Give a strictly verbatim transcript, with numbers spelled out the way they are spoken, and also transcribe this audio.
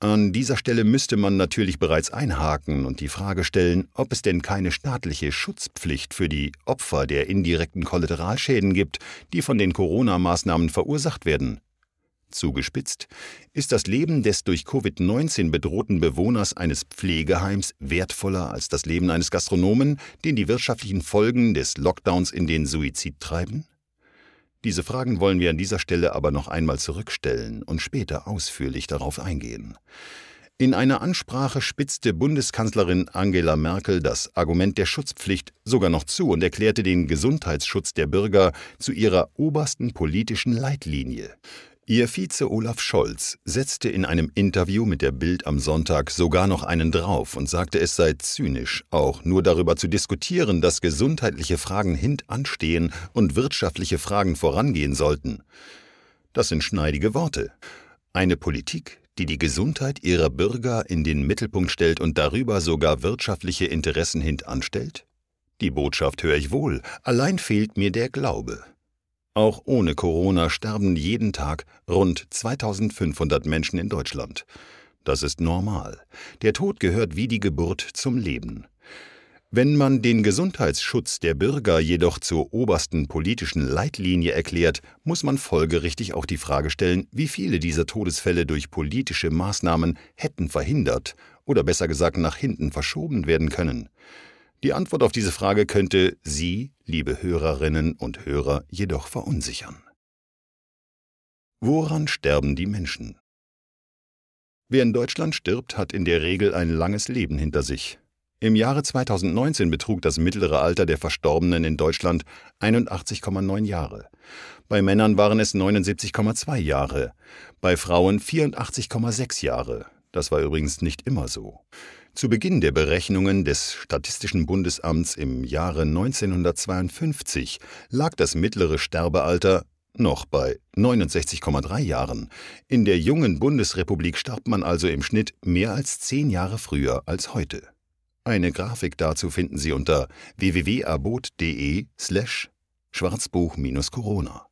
An dieser Stelle müsste man natürlich bereits einhaken und die Frage stellen, ob es denn keine staatliche Schutzpflicht für die Opfer der indirekten Kollateralschäden gibt, die von den Corona-Maßnahmen verursacht werden. Zugespitzt: Ist das Leben des durch Covid neunzehn bedrohten Bewohners eines Pflegeheims wertvoller als das Leben eines Gastronomen, den die wirtschaftlichen Folgen des Lockdowns in den Suizid treiben? Diese Fragen wollen wir an dieser Stelle aber noch einmal zurückstellen und später ausführlich darauf eingehen. In einer Ansprache spitzte Bundeskanzlerin Angela Merkel das Argument der Schutzpflicht sogar noch zu und erklärte den Gesundheitsschutz der Bürger zu ihrer obersten politischen Leitlinie. Ihr Vize Olaf Scholz setzte in einem Interview mit der Bild am Sonntag sogar noch einen drauf und sagte, es sei zynisch, auch nur darüber zu diskutieren, dass gesundheitliche Fragen hintanstehen und wirtschaftliche Fragen vorangehen sollten. Das sind schneidige Worte. Eine Politik, die die Gesundheit ihrer Bürger in den Mittelpunkt stellt und darüber sogar wirtschaftliche Interessen hintanstellt? Die Botschaft höre ich wohl, allein fehlt mir der Glaube. Auch ohne Corona sterben jeden Tag rund zweitausendfünfhundert Menschen in Deutschland. Das ist normal. Der Tod gehört wie die Geburt zum Leben. Wenn man den Gesundheitsschutz der Bürger jedoch zur obersten politischen Leitlinie erklärt, muss man folgerichtig auch die Frage stellen, wie viele dieser Todesfälle durch politische Maßnahmen hätten verhindert oder besser gesagt nach hinten verschoben werden können. Die Antwort auf diese Frage könnte Sie, liebe Hörerinnen und Hörer, jedoch verunsichern. Woran sterben die Menschen? Wer in Deutschland stirbt, hat in der Regel ein langes Leben hinter sich. Im Jahre zweitausendneunzehn betrug das mittlere Alter der Verstorbenen in Deutschland einundachtzig Komma neun Jahre. Bei Männern waren es neunundsiebzig Komma zwei Jahre, bei Frauen vierundachtzig Komma sechs Jahre. Das war übrigens nicht immer so. Zu Beginn der Berechnungen des Statistischen Bundesamts im Jahre neunzehnhundertzweiundfünfzig lag das mittlere Sterbealter noch bei neunundsechzig Komma drei Jahren. In der jungen Bundesrepublik starb man also im Schnitt mehr als zehn Jahre früher als heute. Eine Grafik dazu finden Sie unter w w w punkt abot punkt de slash schwarzbuch Corona.